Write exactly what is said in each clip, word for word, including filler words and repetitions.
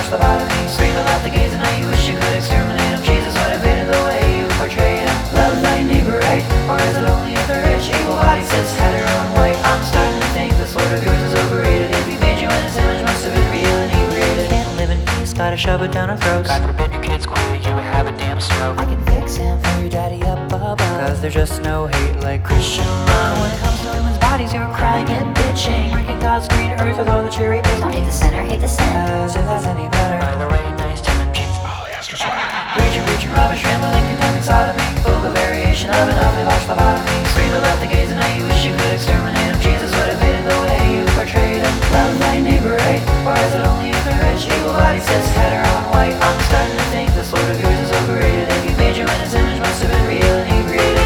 watch the bottom of me. Scream about the gays and how you wish you could exterminate them. Jesus would have hated the way you portrayed him. Love thy neighbor right, or is it only if the rich, able-bodied, cis, hetero and white? I'm starting to think this Lord of yours is overrated. If he made you in his image, must have been real and inebriated. Can't live in peace, gotta shove it down our throats. God forbid your kids queer, you would have a damn stroke. I can fix him for your daddy up above, cause there's just no hate like Christian love. When it comes to women's bodies, you're crying and bitching, breaking God's green earth with all the cherry picks. Don't hate the sinner, hate the sin, as if that's any better. By the way, nice to meet you. Polyester sweater. Preaching, preaching, rubbish, rambling, condemning sodomy, full of variation of an ugly watch lobotomy. Scream about the gays and how you wish you could exterminate them. Jesus would have hated the way you portrayed him. Love thy neighbor right, or is it only if they're rich, able-bodied, cis, hetero and white? I'm starting to think this Lord of yours is overrated. If he made you in his image, must have been real and inebriated.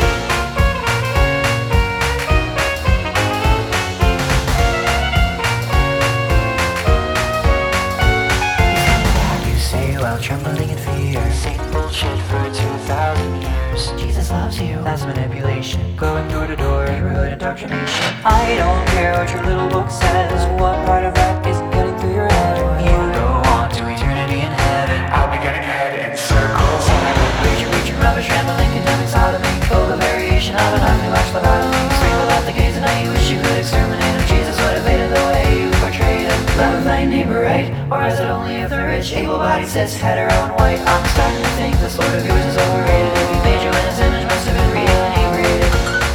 You say while trembling in fear, Same bullshit for two thousand years. Jesus loves you. That's manipulation. Going door to door, neighborhood indoctrination. I don't care what your little book says. What part of that isn't getting through your head? You go on to eternity in heaven. I'll be getting head in circles. Preaching, preaching, rubbish, rambling, condemning sodomy, full of variation of an ugly watch lobotomy. Scream about the gays and how you wish you could exterminate them. Jesus would have hated the way you portrayed him. Love thy neighbor right, or is it only if they're rich, able-bodied, cis, hetero and white? I'm starting to think this Lord of yours is overrated. If he made you in his image, must have been real and inebriated.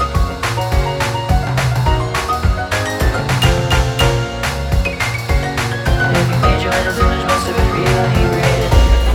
If he made you in his image, must have been real and inebriated.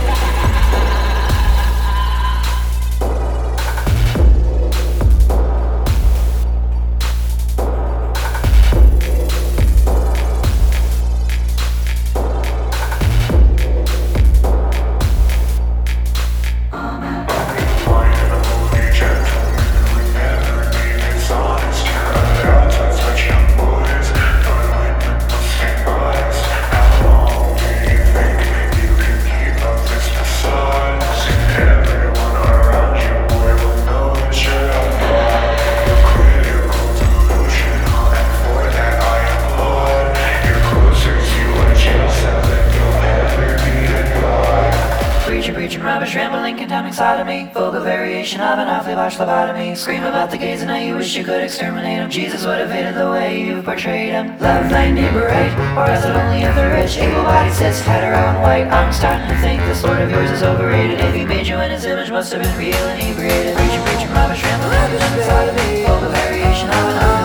Point in a movie, gentleman who never needed honest. Cut out to such young boys. Don't like people stay biased. How long do you think you can keep up this facade? Everyone around you, boy, will know that you're a fraud. Your critical delusion, and for that I applaud. You're closer to a jail cell than you'll ever be to God. Preaching, preaching, rubbish, rambling, condemning sodomy, full of variation of an awfully botched lobotomy. Scream about the gays and how you wish you could exterminate them. Jesus would have hated the way you portrayed him. Love thy neighbor right, or is it only if they're rich, able-bodied, cis, hetero and white? I'm starting to think this Lord of yours is overrated. If he made you in his image, must have been real and inebriated. Preaching, preaching, rubbish, rambling, condemning sodomy, full of variation of an awfully